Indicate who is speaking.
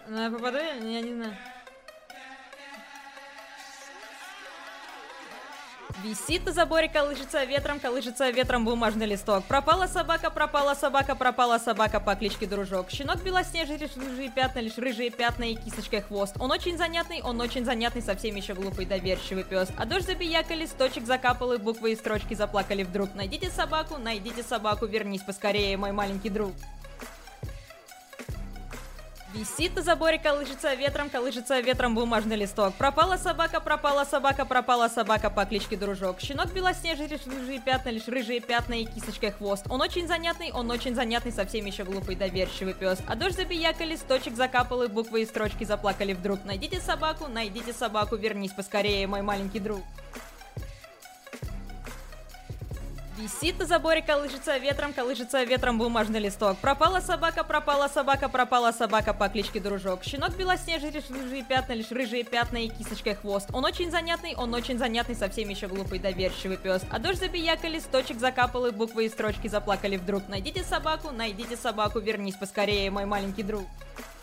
Speaker 1: Ну, я попаду? Я не знаю. Висит на заборе, колышется ветром бумажный листок. Пропала собака, пропала собака, пропала собака по кличке Дружок. Щенок белоснежный, лишь рыжие пятна и кисточкой хвост. Он очень занятный, совсем еще глупый, доверчивый пес. А дождь забияка, листочек закапал, и буквы и строчки заплакали вдруг. Найдите собаку, вернись поскорее, мой маленький друг. Висит на заборе, колышется ветром бумажный листок. Пропала собака, пропала собака по кличке Дружок. Щенок белоснежный, лишь рыжие пятна и кисточкой хвост. Он очень занятный, совсем еще глупый, доверчивый пес. А дождь забияка, листочек закапал, и буквы и строчки заплакали вдруг. Найдите собаку, вернись поскорее, мой маленький друг. Висит на заборе, колышется ветром бумажный листок. Пропала собака по кличке Дружок. Щенок белоснежный, лишь рыжие пятна и кисточкой хвост. Он очень занятный, совсем еще глупый, доверчивый пес. А дождь забияка, листочек закапал, и буквы и строчки заплакали вдруг. Найдите собаку, вернись поскорее, мой маленький друг.